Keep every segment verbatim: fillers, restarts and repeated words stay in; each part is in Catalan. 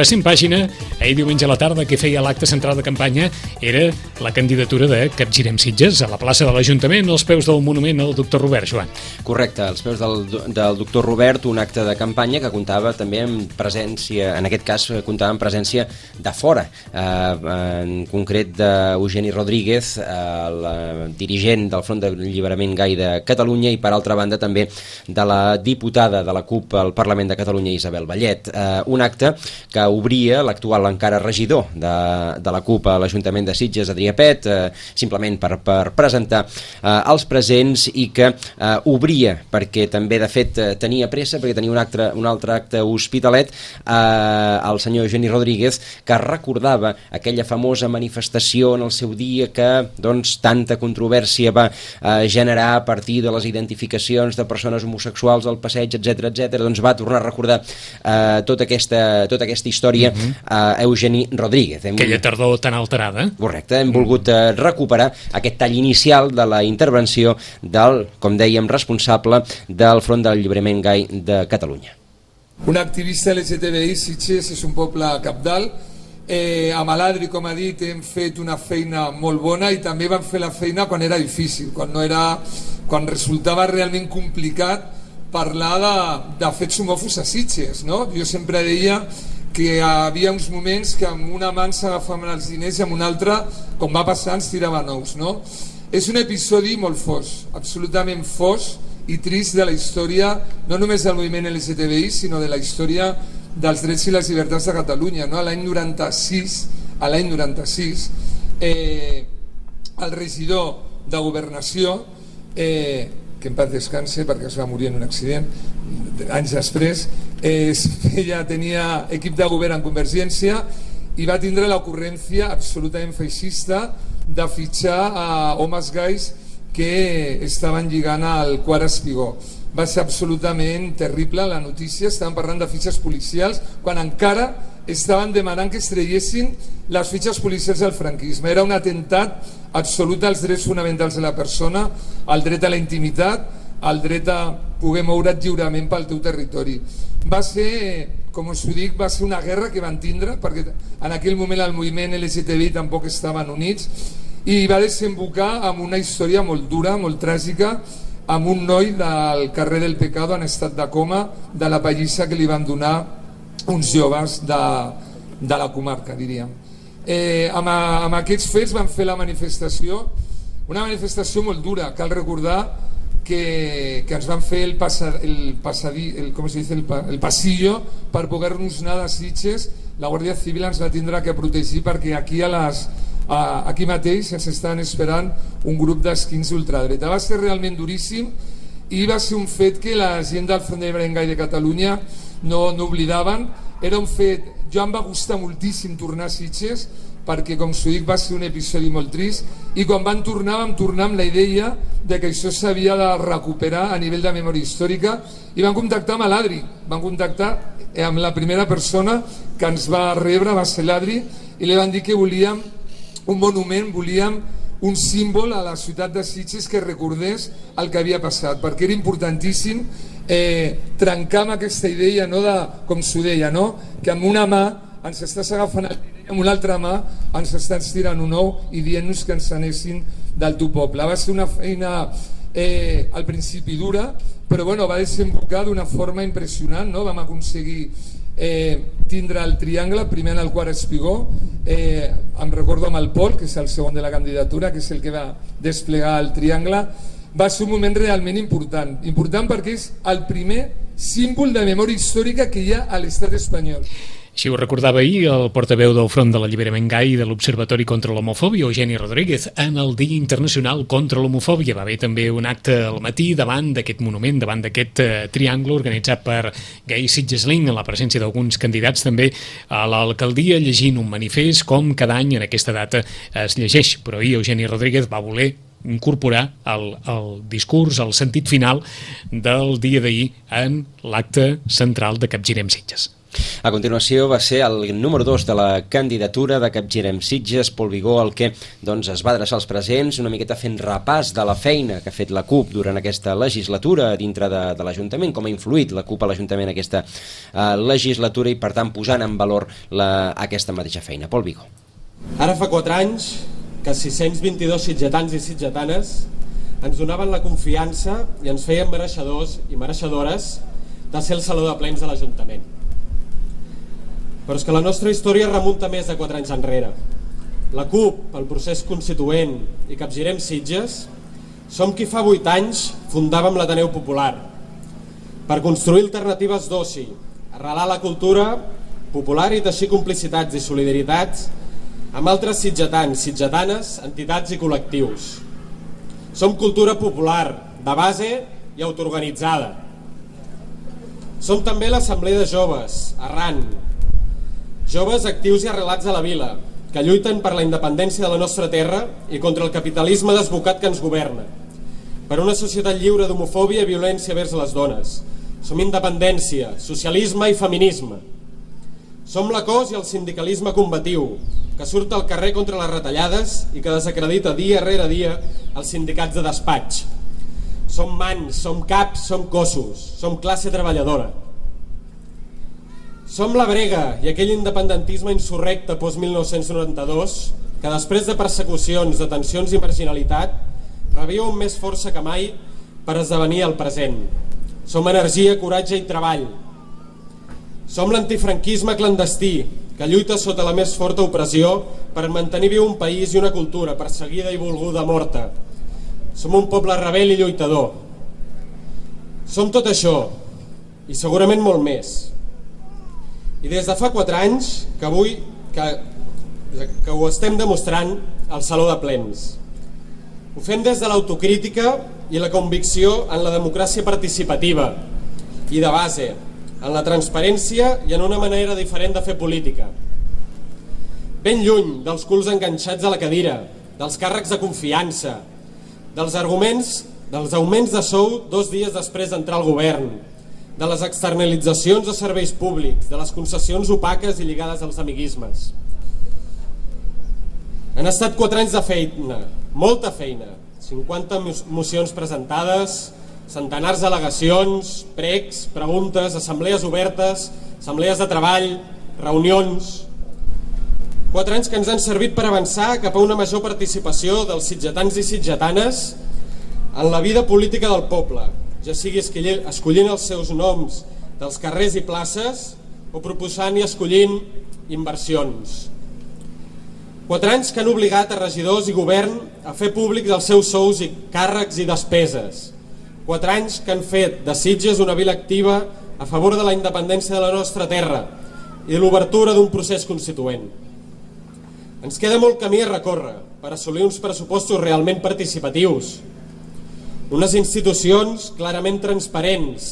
Passem pàgina, ahir diumenge a la tarda que feia l'acte central de campanya era la candidatura de Capgirem Sitges a la plaça de l'Ajuntament, als peus del monument al doctor Robert, Joan. Correcte, als peus del, del doctor Robert, un acte de campanya que comptava també amb presència, en aquest cas comptava amb presència de fora, eh, en concret d'Eugeni Rodríguez, eh, el dirigent del Front d'Alliberament Gai de Catalunya, i per altra banda també de la diputada de la CUP al Parlament de Catalunya, Isabel Vallet. Eh, un acte que obria l'actual encara regidor de, de la CUP a l'Ajuntament de Sitges, Adrià Pet, eh, simplement per, per presentar eh, els presents, i que eh, obria, perquè també de fet eh, tenia pressa, perquè tenia un, acte, un altre acte hospitalet, eh, el senyor Eugeni Rodríguez, que recordava aquella famosa manifestació en el seu dia que doncs, tanta controvèrsia va eh, generar a partir de les identificacions de persones homosexuals al passeig, etcètera, etcètera. Doncs va tornar a recordar eh, tota, aquesta, tota aquesta història a uh-huh. uh, Eugeni Rodríguez. Hem... Aquella tardor tan alterada. Correcte, hem volgut uh, recuperar aquest tall inicial de la intervenció del, com dèiem, responsable del Front d'Alliberament Gai de Catalunya. Un activista L G T B I, Sitges és un poble cabdal. Eh, amb l'Adri, com ha dit, hem fet una feina molt bona, i també vam fer la feina quan era difícil, quan, no era, quan resultava realment complicat parlar de, de fets homòfobs a Sitges, no? Jo sempre deia que hi havia uns moments que amb una mà ens agafaven els diners i amb una altra, com va passar, ens tiraven ous, no? És un episodi molt fos, absolutament fos i trist de la història, no només del moviment L G T B I, sinó de la història dels drets i les llibertats de Catalunya, no? A l'any noranta-sis, a l'any noranta-sis, eh, el regidor de Governació, eh, que en paz descanse perquè es va morir en un accident anys després, eh, ella tenia equip de govern en Convergència i va tindre l'ocurrència absolutament feixista de fitxar a homes gais que estaven lligant al quart espigó. Va ser absolutament terrible la notícia, estaven parlant de fitxes policials quan encara estaven demanant que es traiessin les fitxes policials del franquisme. Era un atemptat absolut als drets fonamentals de la persona, al dret a la intimitat, al dret a poder moure't lliurement pel teu territori. Va ser, com us ho dic, va ser una guerra que van tindre, perquè en aquell moment el moviment L G T B I tampoc estaven units, i va desembocar amb una història molt dura, molt tràgica, amb un noi del carrer del Pecado en estat de coma, de la pallissa que li van donar uns joves de, de la comarca, diríem. Eh, amb, amb aquests fets van fer la manifestació, una manifestació molt dura. Cal recordar que, que ens van fer el, passa, el, passadí, el, com se dice, el, el pasillo per poder-nos anar de Sitges. La Guàrdia Civil ens va tindre que protegir perquè aquí a les a, aquí mateix ens estaven esperant un grup d'esquins ultradreta. Va ser realment duríssim i va ser un fet que la gent del Front d'Alliberament Gai de Catalunya no, no oblidaven. Era un fet, jo em va gustar moltíssim tornar a Sitges perquè, com s'ho dic, va ser un episodi molt trist, i quan van tornar vam tornar amb la idea de que això s'havia de recuperar a nivell de memòria històrica, i van contactar amb l'Adri, van contactar amb la primera persona que ens va rebre, va ser l'Adri, i li van dir que volíem un monument, volíem un símbol a la ciutat de Sitges que recordés el que havia passat, perquè era importantíssim eh, trencar amb aquesta idea, no, de, com s'ho deia, no? Que amb una mà ens estàs agafant el diners, amb una altra mà ens estàs tirant un ou i dient-nos que ens anessin del teu poble. Va ser una feina eh, al principi dura, però bueno, va desembocar d'una forma impressionant, no? Vam aconseguir eh, tindre el triangle, primer en el quart espigó, eh, em recordo amb el Pol, que és el segon de la candidatura, que és el que va desplegar el triangle. Va ser un moment realment important, important perquè és el primer símbol de memòria històrica que hi ha a l'estat espanyol. Així ho recordava ahir el portaveu del Front de l'Alliberament Gai i de l'Observatori contra l'Homofòbia, Eugeni Rodríguez, en el Dia Internacional contra l'Homofòbia. Va haver també un acte al matí davant d'aquest monument, davant d'aquest eh, triangle organitzat per Gai Sitges Link, en la presència d'alguns candidats també a l'alcaldia, llegint un manifest com cada any en aquesta data es llegeix. Però ahir Eugeni Rodríguez va voler incorporar el, el discurs, el sentit final del dia d'ahir en l'acte central de Capgirem Sitges. A continuació va ser el número dos de la candidatura de Capgirem Sitges, Pol Vigó, el que doncs, es va adreçar als presents, una miqueta fent repàs de la feina que ha fet la CUP durant aquesta legislatura dintre de, de l'Ajuntament, com ha influït la CUP a l'Ajuntament aquesta uh, legislatura i per tant posant en valor la, aquesta mateixa feina. Pol Vigó. Ara fa quatre anys que sis-cents vint-i-dos sitgetans i sitgetanes ens donaven la confiança i ens feien mereixedors i mereixedores de ser el saló de plens de l'Ajuntament. Però és que la nostra història remunta més de quatre anys enrere. La CUP, el procés constituent i Capgirem Sitges som qui fa vuit anys fundàvem l'Ateneu Popular per construir alternatives d'oci, arrelar la cultura popular i teixir complicitats i solidaritats amb altres sitgetans, sitgetanes, entitats i col·lectius. Som cultura popular, de base i autoorganitzada. Som també l'Assemblea de Joves, Arran, joves actius i arrelats a la vila, que lluiten per la independència de la nostra terra i contra el capitalisme desbocat que ens governa, per una societat lliure d'homofòbia i violència vers les dones. Som independència, socialisme i feminisme. Som la cos i el sindicalisme combatiu, que surt al carrer contra les retallades i que desacredita dia rere dia els sindicats de despatx. Som mans, som caps, som cossos, som classe treballadora. Som la brega i aquell independentisme insurrecte post mil nou-cents noranta-dos que després de persecucions, detencions i marginalitat reviu amb més força que mai per esdevenir el present. Som energia, coratge i treball. Som l'antifranquisme clandestí que lluita sota la més forta opressió per mantenir viu un país i una cultura perseguida i volguda morta. Som un poble rebel i lluitador. Som tot això i segurament molt més. I des de fa quatre anys que avui que, que ho estem demostrant al Saló de Plens. Ho fem des de l'autocrítica i la convicció en la democràcia participativa i de base, en la transparència i en una manera diferent de fer política. Ben lluny dels culs enganxats a la cadira, dels càrrecs de confiança, dels arguments, dels augments de sou dos dies després d'entrar al govern, de les externalitzacions de serveis públics, de les concessions opaques i lligades als amiguismes. Han estat quatre anys de feina, molta feina, cinquanta mocions presentades, centenars d'al·legacions, pregs, preguntes, assemblees obertes, assemblees de treball, reunions. Quatre anys que ens han servit per avançar cap a una major participació dels sitgetans i sitgetanes en la vida política del poble, ja sigui escollint els seus noms dels carrers i places o proposant i escollint inversions. Quatre anys que han obligat a regidors i govern a fer públics els seus sous i càrrecs i despeses. Quatre anys que han fet de Sitges una vila activa a favor de la independència de la nostra terra i de l'obertura d'un procés constituent. Ens queda molt camí a recórrer per assolir uns pressupostos realment participatius, unes institucions clarament transparents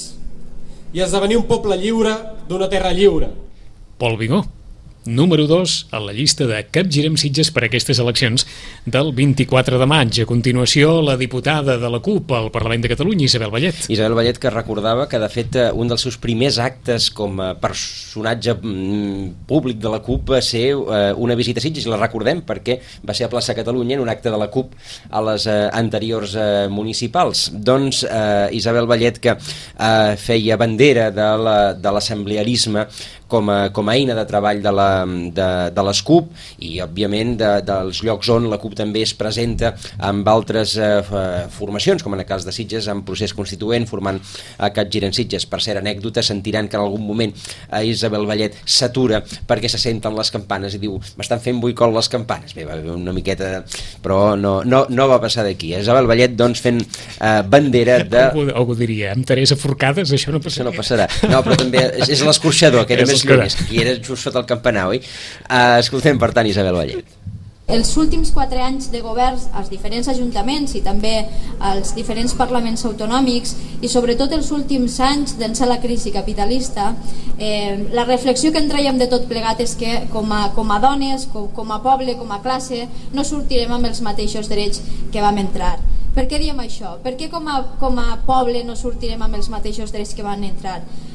i esdevenir un poble lliure d'una terra lliure. Pol Vigó, número dos a la llista de Capgirem Sitges per a aquestes eleccions del vint-i-quatre de maig. A continuació, la diputada de la CUP al Parlament de Catalunya, Isabel Vallet. Isabel Vallet, que recordava que, de fet, un dels seus primers actes com a personatge públic de la CUP va ser una visita a Sitges, i la recordem perquè va ser a Plaça Catalunya en un acte de la CUP a les anteriors municipals. Doncs eh, Isabel Vallet, que eh, feia bandera de l'assemblearisme com a, com a eina de treball de, la, de, de les CUP i, òbviament, de, dels llocs on la CUP també es presenta amb altres eh, formacions, com en el cas de Sitges, en procés constituent, formant a Capgirem Sitges. Per ser anècdota, sentiran que en algun moment a Isabel Vallet s'atura perquè se senten les campanes i diu, m'estan fent boicot les campanes. Bé, va haver una miqueta, però no, no, no va passar d'aquí. Isabel Vallet, doncs, fent eh, bandera de... Algú, algú diria, amb Teresa Forcades això no passarà. Això no passarà. No, però també és, és l'escorxador, que era més lluny, que era just sota el campanar, oi? Uh, escoltem, per tant, Isabel Vallet. Els últims quatre anys de governs als diferents ajuntaments i també als diferents parlaments autonòmics i sobretot els últims anys d'ençà la crisi capitalista, eh, la reflexió que en traiem de tot plegat és que com a, com a dones, com, com a poble, com a classe, no sortirem amb els mateixos drets que vam entrar. Per què diem això? Per què com a, com a poble no sortirem amb els mateixos drets que van entrar?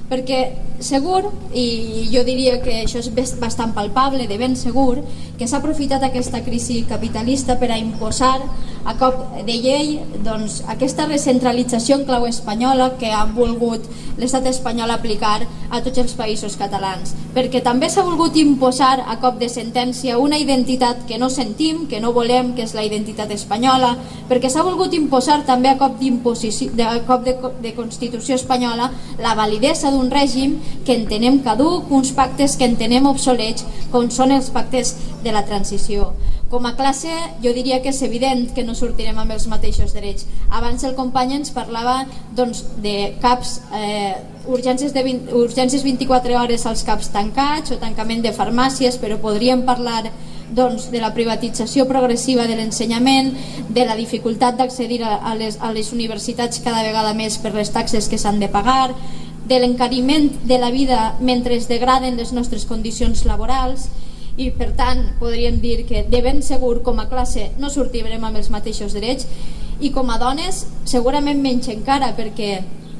perquè segur, i jo diria que això és bastant palpable, de ben segur, que s'ha aprofitat aquesta crisi capitalista per a imposar a cop de llei doncs, aquesta recentralització en clau espanyola que ha volgut l'estat espanyol aplicar a tots els països catalans, perquè també s'ha volgut imposar a cop de sentència una identitat que no sentim, que no volem, que és la identitat espanyola, perquè s'ha volgut imposar també a cop, de, a cop de, de Constitució espanyola la validesa d'un règim que entenem caduc, uns pactes que entenem obsolets, com són els pactes de la transició. Com a classe jo diria que és evident que no sortirem amb els mateixos drets. Abans el company ens parlava doncs, de caps, eh, urgències, de vint, urgències vint-i-quatre hores als caps tancats o tancament de farmàcies, però podríem parlar doncs, de la privatització progressiva de l'ensenyament, de la dificultat d'accedir a, a, les, a les universitats cada vegada més per les taxes que s'han de pagar, de l'encariment de la vida mentre es degraden les nostres condicions laborals, i per tant podríem dir que de ben segur com a classe no sortirem amb els mateixos drets, i com a dones segurament menys encara, perquè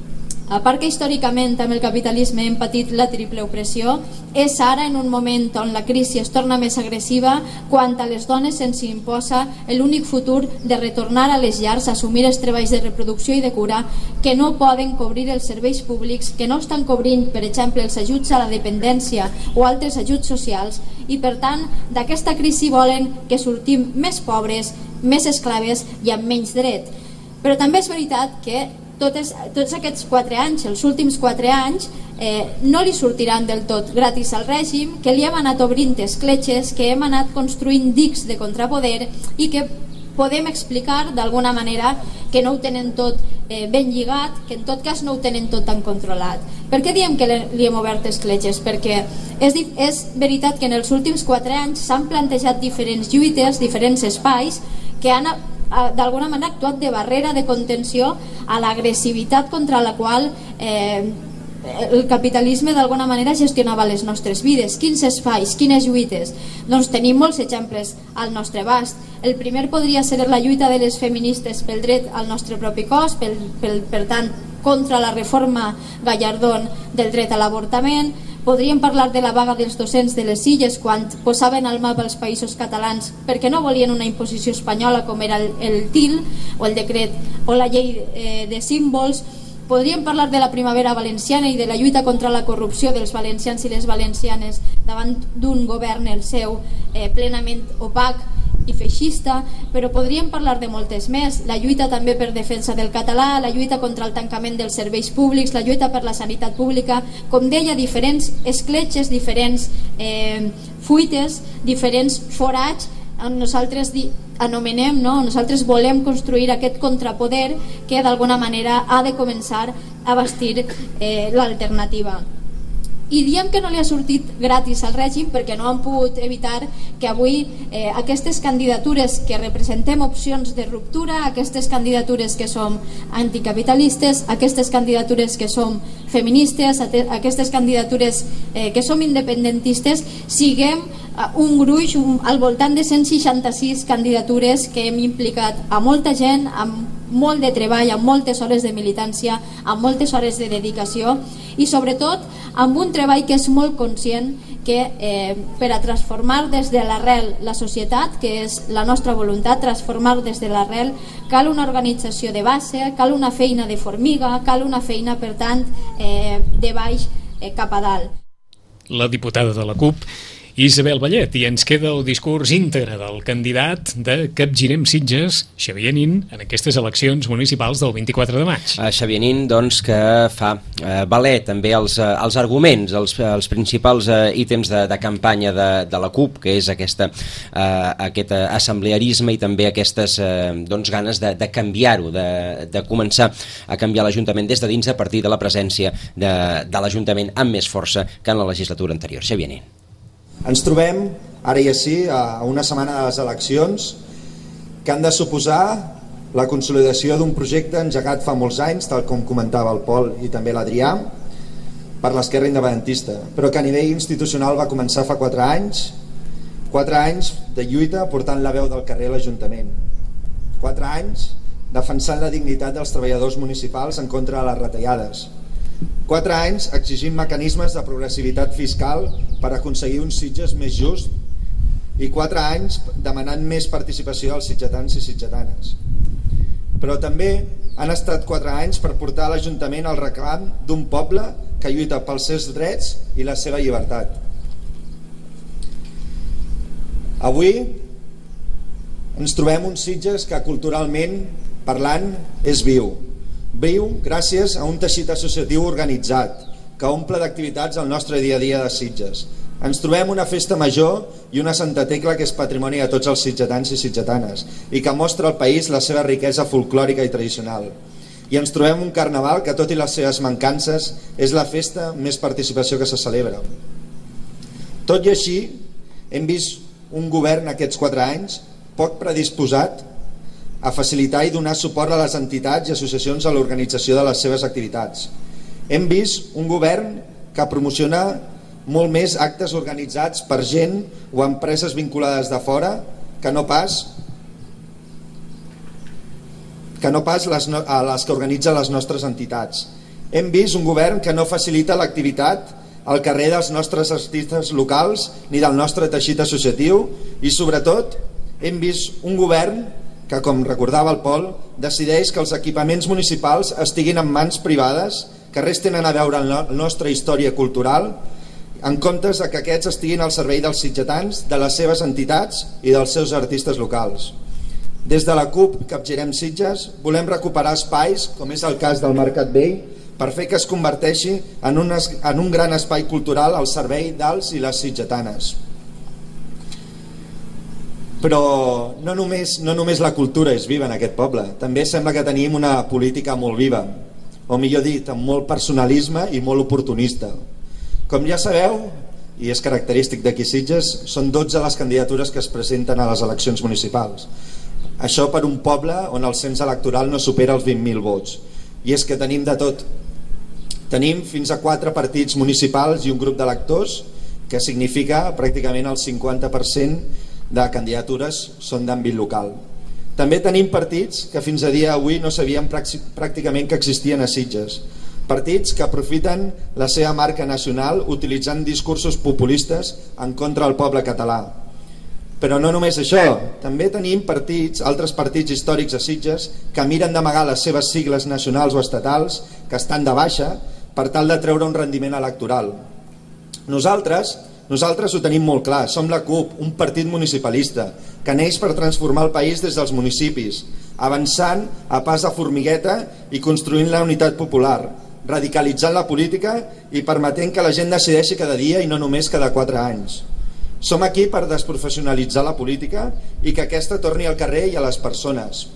a part que històricament amb el capitalisme hem patit la triple opressió, és ara en un moment on la crisi es torna més agressiva quan a les dones se'ns imposa l'únic futur de retornar a les llars a assumir els treballs de reproducció i de cura que no poden cobrir els serveis públics, que no estan cobrint, per exemple, els ajuts a la dependència o altres ajuts socials, i per tant d'aquesta crisi volen que sortim més pobres, més esclaves i amb menys dret. Però també és veritat que Totes, tots aquests quatre anys, els últims quatre anys, eh, no li sortiran del tot gratis al règim, que li hem anat obrint escletxes, que hem anat construint dics de contrapoder i que podem explicar d'alguna manera que no ho tenen tot eh, ben lligat, que en tot cas no ho tenen tot tan controlat. Per què diem que li hem obert escletxes? Perquè és, és veritat que en els últims quatre anys s'han plantejat diferents lluites, diferents espais que han d'alguna manera actuat de barrera de contenció a l'agressivitat contra la qual eh, el capitalisme d'alguna manera gestionava les nostres vides. Quins espais, quines lluites? Doncs tenim molts exemples al nostre abast. El primer podria ser la lluita de les feministes pel dret al nostre propi cos, pel, pel, per tant contra la reforma Gallardón del dret a l'avortament. Podríem parlar de la vaga dels docents de les Illes quan posaven al mapa els països catalans perquè no volien una imposició espanyola com era el, el T I L o el decret o la llei eh, de símbols. Podríem parlar de la primavera valenciana i de la lluita contra la corrupció dels valencians i les valencianes davant d'un govern, el seu, eh, plenament opac i feixista, però podríem parlar de moltes més. La lluita també per defensa del català, la lluita contra el tancament dels serveis públics, la lluita per la sanitat pública, com deia, diferents escletxes, diferents eh, fuites, diferents forats on nosaltres di, anomenem, no? Nosaltres volem construir aquest contrapoder que d'alguna manera ha de començar a bastir eh, l'alternativa. I diem que no li ha sortit gratis al règim perquè no han pogut evitar que avui eh, aquestes candidatures que representem opcions de ruptura, aquestes candidatures que som anticapitalistes, aquestes candidatures que som feministes, aquestes candidatures eh, que som independentistes, siguem un gruix un, al voltant de cent seixanta-sis candidatures que hem implicat a molta gent, amb molt de treball, amb moltes hores de militància, amb moltes hores de dedicació i sobretot amb un treball que és molt conscient que eh, per a transformar des de l'arrel la societat, que és la nostra voluntat, transformar des de l'arrel, cal una organització de base, cal una feina de formiga, cal una feina, per tant, eh, de baix eh, cap a dalt. La diputada de la CUP, Isabel Vallet, i ens queda el discurs íntegre del candidat de Capgirem Sitges, Xavier Nin, en aquestes eleccions municipals del vint-i-quatre de maig. Uh, Xavier Nin, doncs, que fa uh, valer també els, uh, els arguments, els, els principals uh, ítems de, de campanya de, de la CUP, que és aquesta, uh, aquest uh, assemblearisme i també aquestes uh, doncs, ganes de, de canviar-ho, de, de començar a canviar l'Ajuntament des de dins a partir de la presència de, de l'Ajuntament amb més força que en la legislatura anterior. Xavier Nin. Ens trobem, ara i així, a una setmana de les eleccions que han de suposar la consolidació d'un projecte engegat fa molts anys, tal com comentava el Pol i també l'Adrià, per l'esquerra independentista, però que a nivell institucional va començar fa quatre anys, quatre anys de lluita portant la veu del carrer a l'Ajuntament, quatre anys defensant la dignitat dels treballadors municipals en contra de les retallades, Quatre anys exigint mecanismes de progressivitat fiscal per aconseguir un Sitges més just i quatre anys demanant més participació als sitgetans i sitgetanes. Però també han estat quatre anys per portar a l'Ajuntament el reclam d'un poble que lluita pels seus drets i la seva llibertat. Avui ens trobem un Sitges que culturalment parlant és viu. Viu gràcies a un teixit associatiu organitzat que omple d'activitats el nostre dia a dia de Sitges. Ens trobem una festa major i una Santa Tecla que és patrimoni de tots els sitgetans i sitgetanes i que mostra al país la seva riquesa folclòrica i tradicional. I ens trobem un carnaval que, tot i les seves mancances, és la festa amb més participació que se celebra. Tot i així, hem vist un govern aquests quatre anys poc predisposat a facilitar i donar suport a les entitats i associacions a l'organització de les seves activitats. Hem vist un govern que promociona molt més actes organitzats per gent o empreses vinculades de fora que no pas que no pas les, no, a les que organitzen les nostres entitats. Hem vist un govern que no facilita l'activitat al carrer dels nostres artistes locals ni del nostre teixit associatiu i, sobretot, hem vist un govern que, com recordava el Pol, decideix que els equipaments municipals estiguin en mans privades que res tenen a veure amb la nostra història cultural, en comptes de que aquests estiguin al servei dels sitgetans, de les seves entitats i dels seus artistes locals. Des de la CUP Capgirem Sitges volem recuperar espais, com és el cas del Mercat Vell, per fer que es converteixi en un, en un gran espai cultural al servei dels i les sitgetanes. Però no només, no només la cultura és viva en aquest poble, també sembla que tenim una política molt viva, o millor dit, amb molt personalisme i molt oportunista. Com ja sabeu, i és característic d'aquí Sitges, són dotze les candidatures que es presenten a les eleccions municipals. Això per un poble on el cens electoral no supera els vint mil vots. I és que tenim de tot. Tenim fins a quatre partits municipals i un grup d'electors, que significa pràcticament el cinquanta per cent de candidatures són d'àmbit local. També tenim partits que fins a dia d'avui no sabíem pràcticament que existien a Sitges. Partits que aprofiten la seva marca nacional utilitzant discursos populistes en contra del poble català. Però no només això, també tenim partits, altres partits històrics a Sitges que miren d'amagar les seves sigles nacionals o estatals que estan de baixa per tal de treure un rendiment electoral. Nosaltres Nosaltres ho tenim molt clar, som la CUP, un partit municipalista que neix per transformar el país des dels municipis, avançant a pas de formigueta i construint la unitat popular, radicalitzant la política i permetent que la gent decideixi cada dia i no només cada quatre anys. Som aquí per desprofessionalitzar la política i que aquesta torni al carrer i a les persones.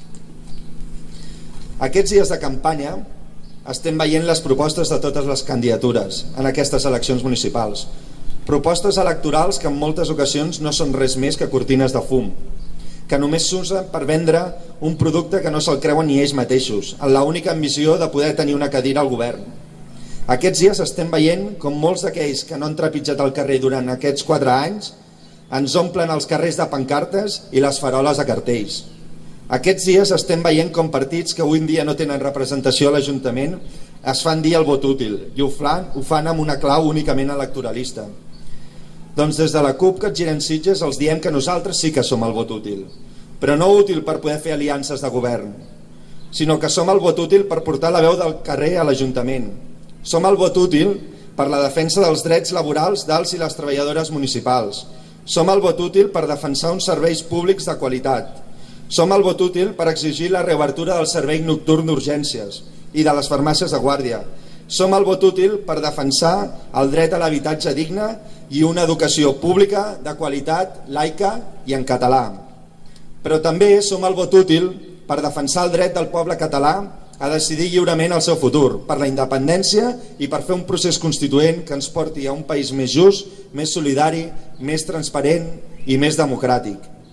Aquests dies de campanya estem veient les propostes de totes les candidatures en aquestes eleccions municipals. Propostes electorals que en moltes ocasions no són res més que cortines de fum, que només s'usen per vendre un producte que no se'l creuen ni ells mateixos, amb l'única ambició de poder tenir una cadira al govern. Aquests dies estem veient com molts d'aquells que no han trepitjat el carrer durant aquests quatre anys ens omplen els carrers de pancartes i les faroles de cartells. Aquests dies estem veient com partits que avui en dia no tenen representació a l'Ajuntament es fan dir el vot útil i ho fan, ho fan amb una clau únicament electoralista. Doncs des de la CUP Capgirem Sitges els diem que nosaltres sí que som el vot útil, però no útil per poder fer aliances de govern, sinó que som el vot útil per portar la veu del carrer a l'Ajuntament. Som el vot útil per la defensa dels drets laborals dels i les treballadores municipals. Som el vot útil per defensar uns serveis públics de qualitat. Som el vot útil per exigir la reobertura del servei nocturn d'urgències i de les farmàcies de guàrdia. Som el vot útil per defensar el dret a l'habitatge digne i una educació pública de qualitat, laica i en català. Però també som el vot útil per defensar el dret del poble català a decidir lliurement el seu futur, per la independència i per fer un procés constituent que ens porti a un país més just, més solidari, més transparent i més democràtic.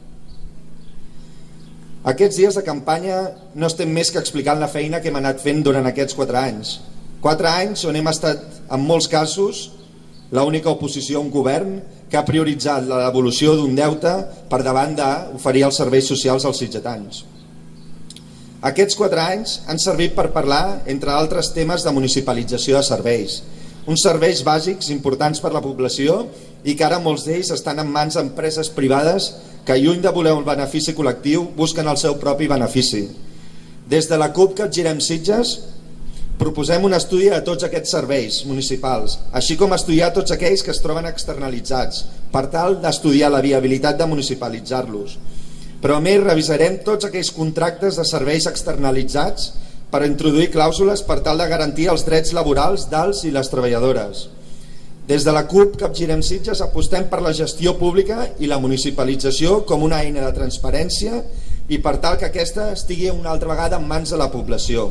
Aquests dies de campanya no estem més que explicant la feina que hem anat fent durant aquests quatre anys. Quatre anys on hem estat, en molts casos, l'única oposició a un govern que ha prioritzat la devolució d'un deute per davant d'oferir els serveis socials als sitgetans. Aquests quatre anys han servit per parlar, entre altres temes, de municipalització de serveis, uns serveis bàsics importants per la població i que ara molts d'ells estan en mans d'empreses privades que, lluny de voler un benefici col·lectiu, busquen el seu propi benefici. Des de la CUP Capgirem Sitges proposem un estudi de tots aquests serveis municipals, així com estudiar tots aquells que es troben externalitzats, per tal d'estudiar la viabilitat de municipalitzar-los. Però a més revisarem tots aquells contractes de serveis externalitzats per introduir clàusules per tal de garantir els drets laborals dels i les treballadores. Des de la CUP Capgirem Sitges apostem per la gestió pública i la municipalització com una eina de transparència i per tal que aquesta estigui una altra vegada en mans de la població.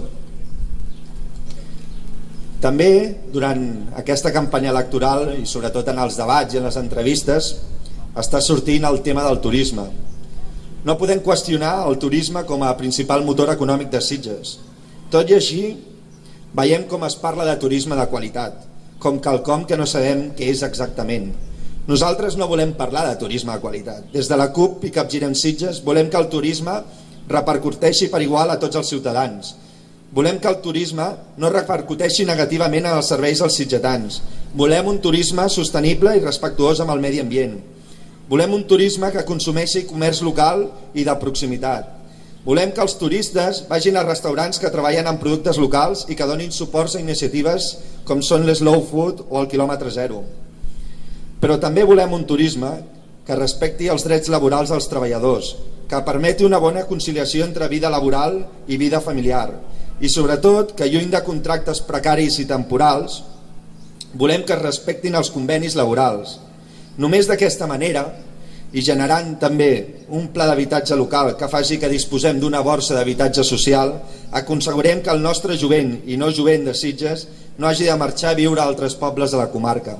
També, durant aquesta campanya electoral i sobretot en els debats i en les entrevistes, està sortint el tema del turisme. No podem qüestionar el turisme com a principal motor econòmic de Sitges. Tot i així, veiem com es parla de turisme de qualitat, com quelcom que no sabem què és exactament. Nosaltres no volem parlar de turisme de qualitat. Des de la CUP i Capgirem Sitges volem que el turisme repercuteixi per igual a tots els ciutadans. Volem que el turisme no repercuteixi negativament en els serveis als sitgetans. Volem un turisme sostenible i respectuós amb el medi ambient. Volem un turisme que consumeixi comerç local i de proximitat. Volem que els turistes vagin a restaurants que treballen amb productes locals i que donin suports a iniciatives com són l'Slow Food o el quilòmetre zero. Però també volem un turisme que respecti els drets laborals dels treballadors, que permeti una bona conciliació entre vida laboral i vida familiar i sobretot que, lluny de contractes precaris i temporals, volem que es respectin els convenis laborals. Només d'aquesta manera, i generant també un pla d'habitatge local que faci que disposem d'una borsa d'habitatge social, aconseguirem que el nostre jovent i no jovent de Sitges no hagi de marxar a viure a altres pobles de la comarca.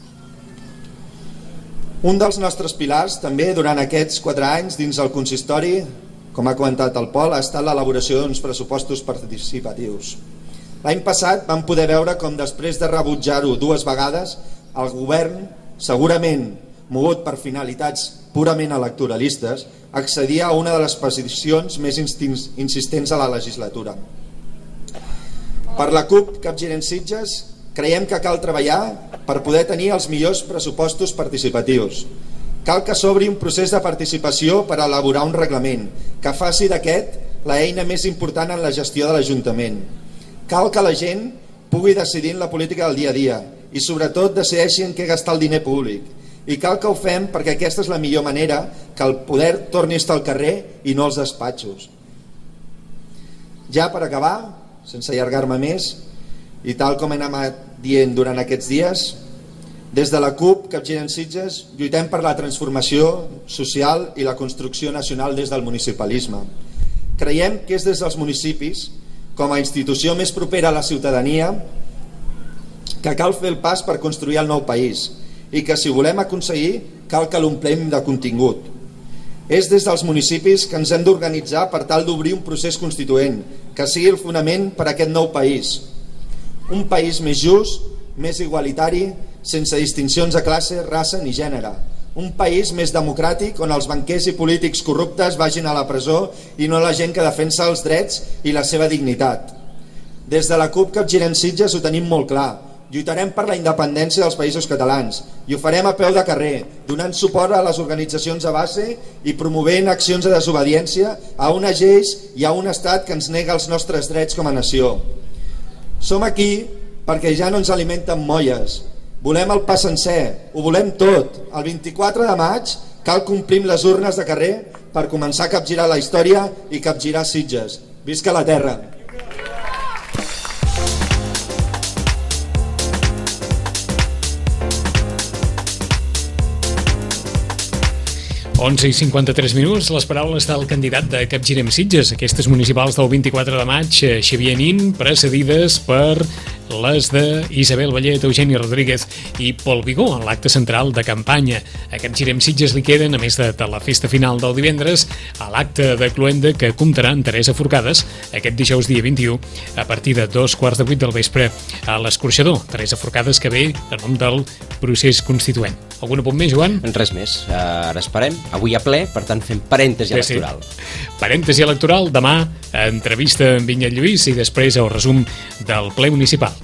Un dels nostres pilars també durant aquests quatre anys dins el consistori, com ha comentat el Pol, ha estat l'elaboració d'uns pressupostos participatius. L'any passat vam poder veure com després de rebutjar-ho dues vegades, el govern, segurament mogut per finalitats purament electoralistes, accedia a una de les posicions més insistents a la legislatura. Per la CUP Capgirem Sitges creiem que cal treballar per poder tenir els millors pressupostos participatius. Cal que s'obri un procés de participació per elaborar un reglament que faci d'aquest la eina més important en la gestió de l'Ajuntament. Cal que la gent pugui decidir en la política del dia a dia i sobretot decideixi en què gastar el diner públic. I cal que ho fem perquè aquesta és la millor manera que el poder torni a estar al carrer i no als despatxos. Ja per acabar, sense allargar-me més, i tal com hem anat dient durant aquests dies, des de la CUP Capgirem Sitges lluitem per la transformació social i la construcció nacional des del municipalisme. Creiem que és des dels municipis, com a institució més propera a la ciutadania, que cal fer el pas per construir el nou país i que si ho volem aconseguir cal que l'omplem de contingut. És des dels municipis que ens hem d'organitzar per tal d'obrir un procés constituent que sigui el fonament per a aquest nou país. Un país més just, més igualitari, sense distincions de classe, raça ni gènere. Un país més democràtic on els banquers i polítics corruptes vagin a la presó i no la gent que defensa els drets i la seva dignitat. Des de la CUP Capgirem Sitges ho tenim molt clar. Lluitarem per la independència dels països catalans i ho farem a peu de carrer, donant suport a les organitzacions de base i promovent accions de desobediència a unes lleis i a un estat que ens nega els nostres drets com a nació. Som aquí perquè ja no ens alimenten molles. Volem el pa sencer, ho volem tot. El vint-i-quatre de maig cal complir les urnes de carrer per començar a capgirar la història i capgirar Sitges. Visca la terra! onze i cinquanta-tres minuts, les paraules del candidat de Capgirem Sitges, aquestes municipals del vint-i-quatre de maig, Xavier Nin, precedides per les d'Isabel Vallet, Eugeni Rodríguez i Pol Vigó en l'acte central de campanya. Aquest Girem Sitges li queden, a més de, de la festa final del divendres, a l'acte de Cluenda que comptarà amb Teresa Forcades aquest dijous dia vint-i-u a partir de dos quarts de vuit del vespre a l'Escorxador. Teresa Forcades que ve en nom del procés constituent. Algun apunt més, Joan? Res més. Uh, ara esperem. Avui a ple, per tant fem parèntesi sí, electoral. Sí. Parèntesi electoral, demà entrevista amb Vinyet Lluís i després el resum del ple municipal.